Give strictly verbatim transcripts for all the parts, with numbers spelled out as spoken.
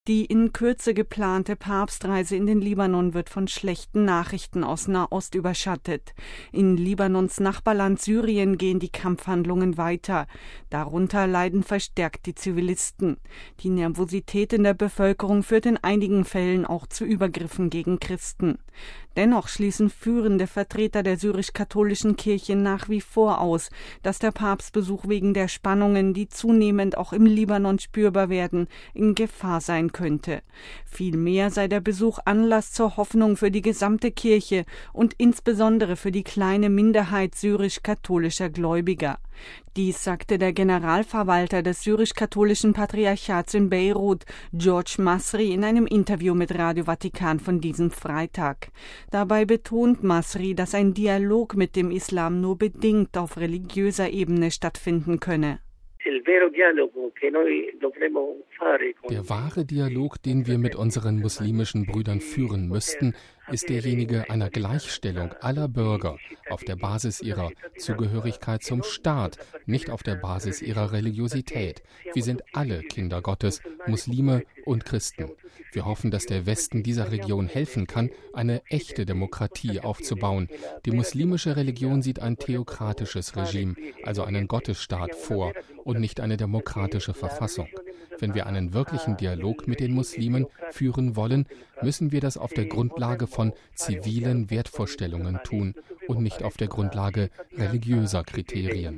Die in Kürze geplante Papstreise in den Libanon wird von schlechten Nachrichten aus Nahost überschattet. In Libanons Nachbarland Syrien gehen die Kampfhandlungen weiter. Darunter leiden verstärkt die Zivilisten. Die Nervosität in der Bevölkerung führt in einigen Fällen auch zu Übergriffen gegen Christen. Dennoch schließen führende Vertreter der syrisch-katholischen Kirche nach wie vor aus, dass der Papstbesuch wegen der Spannungen, die zunehmend auch im Libanon spürbar werden, in Gefahr sein könnte. Vielmehr sei der Besuch Anlass zur Hoffnung für die gesamte Kirche und insbesondere für die kleine Minderheit syrisch-katholischer Gläubiger. Dies sagte der Generalverwalter des syrisch-katholischen Patriarchats in Beirut, George Masri, in einem Interview mit Radio Vatikan von diesem Freitag. Dabei betont Masri, dass ein Dialog mit dem Islam nur bedingt auf religiöser Ebene stattfinden könne. Der wahre Dialog, den wir mit unseren muslimischen Brüdern führen müssten, ist derjenige einer Gleichstellung aller Bürger auf der Basis ihrer Zugehörigkeit zum Staat, nicht auf der Basis ihrer Religiosität. Wir sind alle Kinder Gottes, Muslime und Christen. Wir hoffen, dass der Westen dieser Region helfen kann, eine echte Demokratie aufzubauen. Die muslimische Religion sieht ein theokratisches Regime, also einen Gottesstaat, vor und nicht eine demokratische Verfassung. Wenn wir einen wirklichen Dialog mit den Muslimen führen wollen, müssen wir das auf der Grundlage von zivilen Wertvorstellungen tun und nicht auf der Grundlage religiöser Kriterien.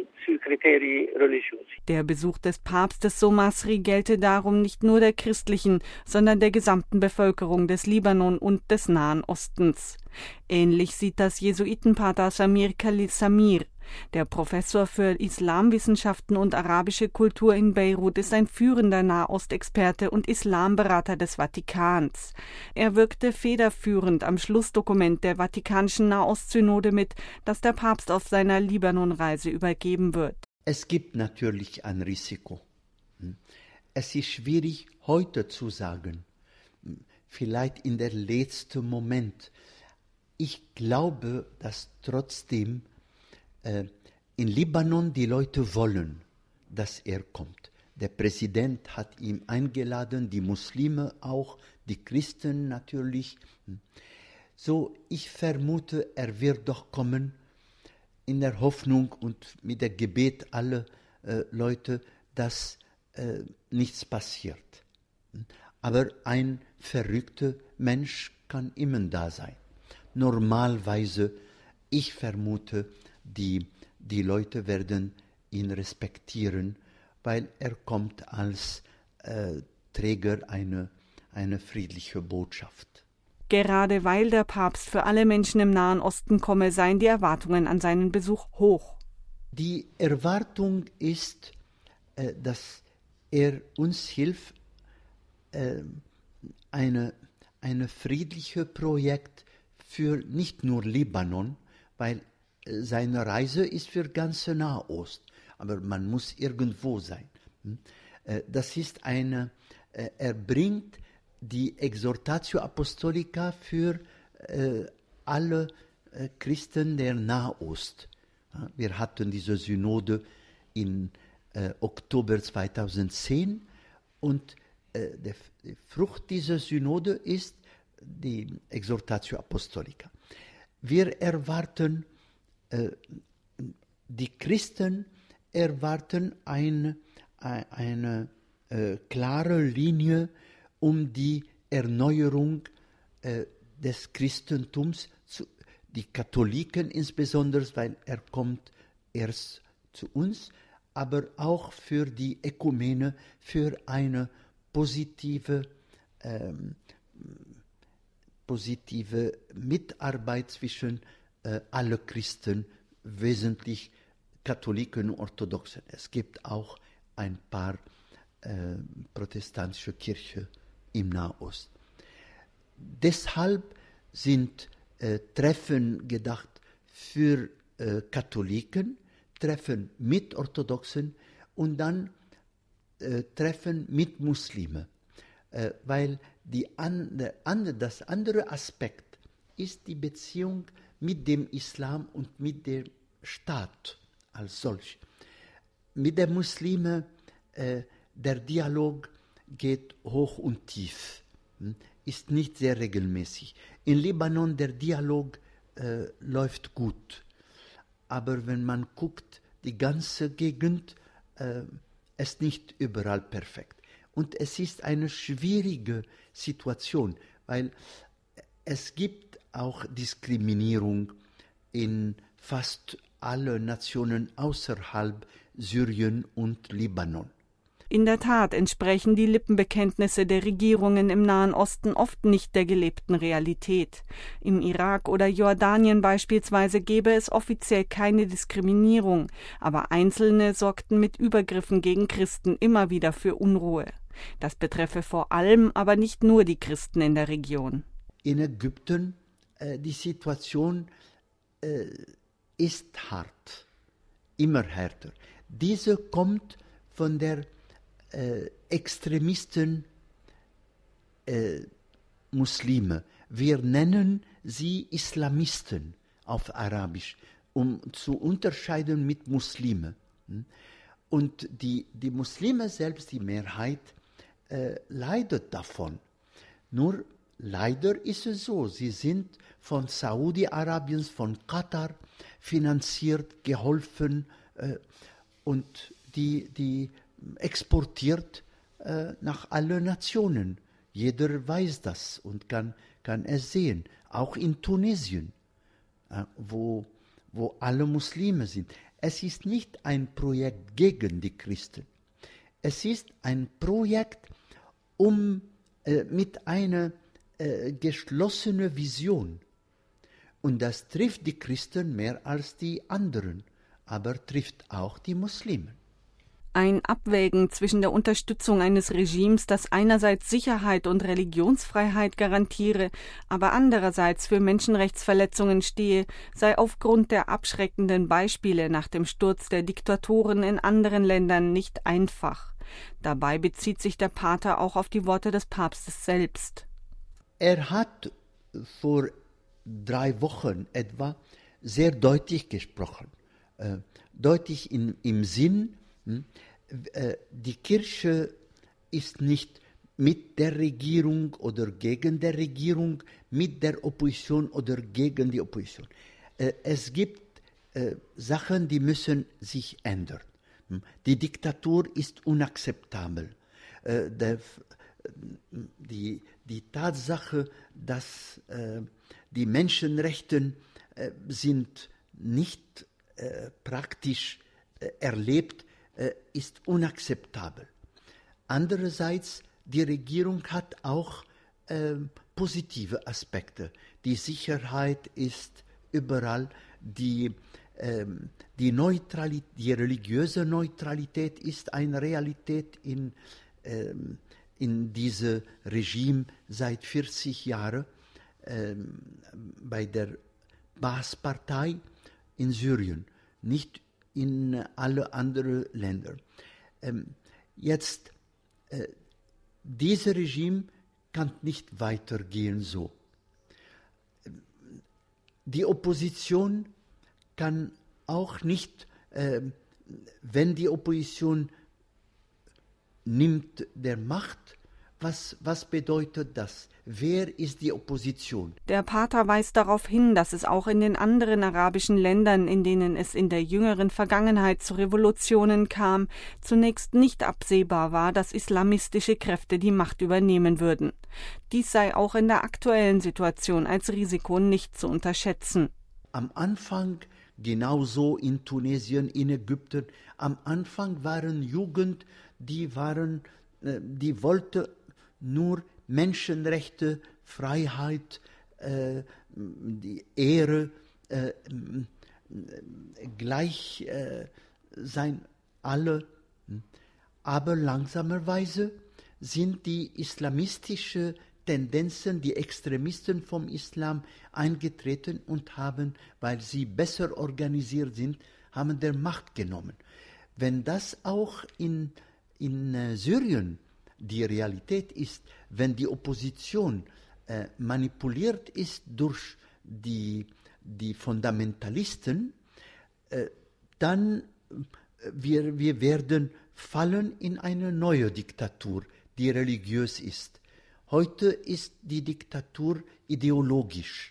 Der Besuch des Papstes, so Masri, gelte darum nicht nur der christlichen, sondern der gesamten Bevölkerung des Libanon und des Nahen Ostens. Ähnlich sieht das Jesuitenpater Samir Khalil Samir. Der Professor für Islamwissenschaften und arabische Kultur in Beirut ist ein führender Nahostexperte und Islamberater des Vatikans. Er wirkte federführend am Schlussdokument der Vatikanischen Nahostsynode mit, das der Papst auf seiner Libanonreise übergeben wird. Es gibt natürlich ein Risiko. Es ist schwierig heute zu sagen, vielleicht in der letzten Moment. Ich glaube, dass trotzdem äh, in Libanon die Leute wollen, dass er kommt. Der Präsident hat ihn eingeladen, die Muslime auch, die Christen natürlich. So, ich vermute, er wird doch kommen, in der Hoffnung und mit dem Gebet aller äh, Leute, dass äh, nichts passiert. Aber ein verrückter Mensch kann immer da sein. Normalerweise, ich vermute, die, die Leute werden ihn respektieren, weil er kommt als äh, Träger einer eine friedliche Botschaft. Gerade weil der Papst für alle Menschen im Nahen Osten komme, seien die Erwartungen an seinen Besuch hoch. Die Erwartung ist, äh, dass er uns hilft, äh, eine, eine friedliche Projekt für nicht nur Libanon, weil äh, seine Reise ist für ganze Nahost, aber man muss irgendwo sein. Hm? Äh, das ist eine, äh, er bringt die Exhortatio Apostolica für äh, alle äh, Christen der Nahost. Ja, wir hatten diese Synode im äh, Oktober zweitausendzehn und äh, der, die Frucht dieser Synode ist die Exhortatio Apostolica. Wir erwarten, äh, die Christen erwarten eine, eine äh, klare Linie um die Erneuerung äh, des Christentums, zu, die Katholiken insbesondere, weil er kommt erst zu uns, aber auch für die Ökumene, für eine positive, ähm, positive Mitarbeit zwischen äh, allen Christen, wesentlich Katholiken und Orthodoxen. Es gibt auch ein paar äh, protestantische Kirchen im Nahost. Deshalb sind äh, Treffen gedacht für äh, Katholiken, Treffen mit Orthodoxen und dann äh, Treffen mit Muslimen. Äh, weil die an, an, das andere Aspekt ist die Beziehung mit dem Islam und mit dem Staat als solch. Mit den Muslimen, äh, der Dialog geht hoch und tief, ist nicht sehr regelmäßig. In Libanon der Dialog äh, läuft gut, aber wenn man guckt, die ganze Gegend äh, ist nicht überall perfekt. Und es ist eine schwierige Situation, weil es gibt auch Diskriminierung in fast allen Nationen außerhalb Syrien und Libanon. In der Tat entsprechen die Lippenbekenntnisse der Regierungen im Nahen Osten oft nicht der gelebten Realität. Im Irak oder Jordanien beispielsweise gäbe es offiziell keine Diskriminierung, aber Einzelne sorgten mit Übergriffen gegen Christen immer wieder für Unruhe. Das betreffe vor allem aber nicht nur die Christen in der Region. In Ägypten, äh, die Situation äh, ist hart, immer härter. Diese kommt von der äh, Extremisten äh, Muslime. Wir nennen sie Islamisten auf Arabisch, um zu unterscheiden mit Muslime. Und die, die Muslime selbst, die Mehrheit, äh, leidet davon. Nur leider ist es so, sie sind von Saudi-Arabiens, von Katar finanziert, geholfen äh, und die, die exportiert äh, nach allen Nationen. Jeder weiß das und kann, kann es sehen. Auch in Tunesien, äh, wo, wo alle Muslime sind. Es ist nicht ein Projekt gegen die Christen. Es ist ein Projekt, um äh, mit einer äh, geschlossenen Vision. Und das trifft die Christen mehr als die anderen, aber trifft auch die Muslime. Ein Abwägen zwischen der Unterstützung eines Regimes, das einerseits Sicherheit und Religionsfreiheit garantiere, aber andererseits für Menschenrechtsverletzungen stehe, sei aufgrund der abschreckenden Beispiele nach dem Sturz der Diktatoren in anderen Ländern nicht einfach. Dabei bezieht sich der Pater auch auf die Worte des Papstes selbst. Er hat vor drei Wochen etwa sehr deutlich gesprochen. Äh, deutlich in, im Sinn, die Kirche ist nicht mit der Regierung oder gegen die Regierung, mit der Opposition oder gegen die Opposition. Es gibt Sachen, die müssen sich ändern. Die Diktatur ist unakzeptabel. Die, die Tatsache, dass die Menschenrechte sind nicht praktisch erlebt, ist unakzeptabel. Andererseits, die Regierung hat auch äh, positive Aspekte. Die Sicherheit ist überall, die, äh, die, Neutralität, die religiöse Neutralität ist eine Realität in, äh, in diesem Regime seit vierzig Jahren äh, bei der Baas-Partei in Syrien, nicht in alle anderen Länder. Ähm, jetzt, äh, dieses Regime kann nicht weitergehen so. Die Opposition kann auch nicht, äh, wenn die Opposition nimmt der Macht, was, was bedeutet das? Wer ist die Opposition? Der Pater weist darauf hin, dass es auch in den anderen arabischen Ländern, in denen es in der jüngeren Vergangenheit zu Revolutionen kam, zunächst nicht absehbar war, dass islamistische Kräfte die Macht übernehmen würden. Dies sei auch in der aktuellen Situation als Risiko nicht zu unterschätzen. Am Anfang, genauso in Tunesien, in Ägypten, am Anfang waren Jugend, die waren, die wollte nur Menschenrechte, Freiheit, äh, die Ehre, äh, gleich äh, sein, alle. Aber langsamerweise sind die islamistischen Tendenzen, die Extremisten vom Islam eingetreten und haben, weil sie besser organisiert sind, haben der Macht genommen. Wenn das auch in, in äh, Syrien die Realität ist, wenn die Opposition äh, manipuliert ist durch die, die Fundamentalisten, äh, dann äh, wir, wir werden fallen in eine neue Diktatur, die religiös ist. Heute ist die Diktatur ideologisch.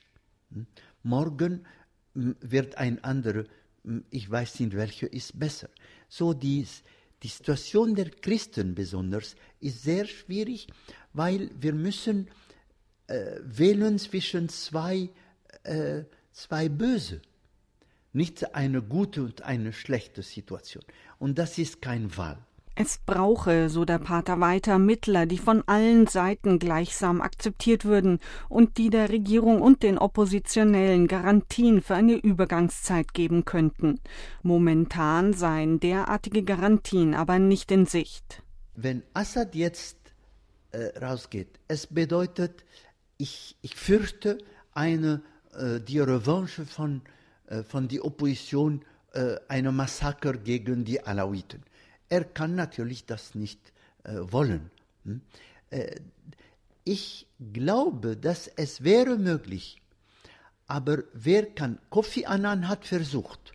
Morgen wird ein anderer, ich weiß nicht welcher, ist besser. So die, die Situation der Christen besonders ist sehr schwierig, weil wir müssen äh, wählen zwischen zwei, äh, zwei Böse. Nicht eine gute und eine schlechte Situation. Und das ist keine Wahl. Es brauche, so der Pater weiter, Mittler, die von allen Seiten gleichsam akzeptiert würden und die der Regierung und den Oppositionellen Garantien für eine Übergangszeit geben könnten. Momentan seien derartige Garantien aber nicht in Sicht. Wenn Assad jetzt äh, rausgeht, es bedeutet, ich, ich fürchte, eine, äh, die Revanche von, äh, von der Opposition, äh, eine Massaker gegen die Alawiten. Er kann natürlich das nicht äh, wollen. Hm? Äh, ich glaube, dass es wäre möglich, aber wer kann? Kofi Annan hat versucht,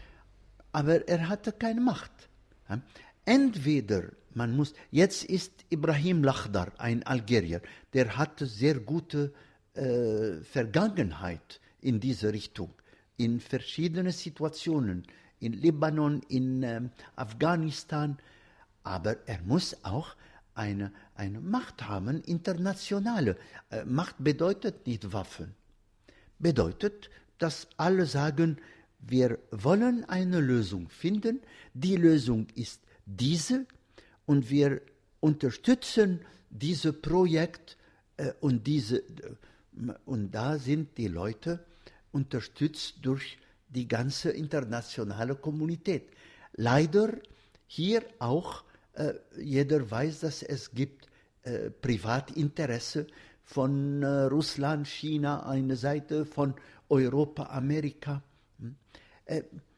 aber er hatte keine Macht. Hm? Entweder man muss, jetzt ist Ibrahim Lakhdar, ein Algerier, der hatte sehr gute äh, Vergangenheit in diese Richtung, in verschiedenen Situationen, in Libanon, in ähm, Afghanistan, aber er muss auch eine, eine Macht haben, internationale. Äh, Macht bedeutet nicht Waffen, bedeutet, dass alle sagen, wir wollen eine Lösung finden, die Lösung ist diese und wir unterstützen dieses Projekt äh, und, diese, äh, und da sind die Leute unterstützt durch die ganze internationale Kommunität. Leider hier auch, äh, jeder weiß, dass es gibt äh, Privatinteresse von äh, Russland, China eine Seite, von Europa, Amerika. Hm? Äh,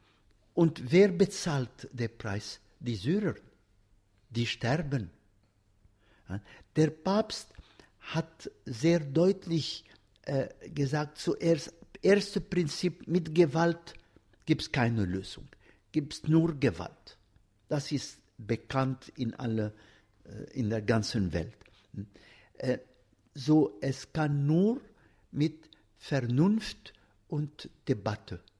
und wer bezahlt den Preis? Die Syrer, die sterben. Ja? Der Papst hat sehr deutlich äh, gesagt, zuerst erste Prinzip, mit Gewalt gibt es keine Lösung, gibt es nur Gewalt. Das ist bekannt in, alle, in der ganzen Welt. So, es kann nur mit Vernunft und Debatte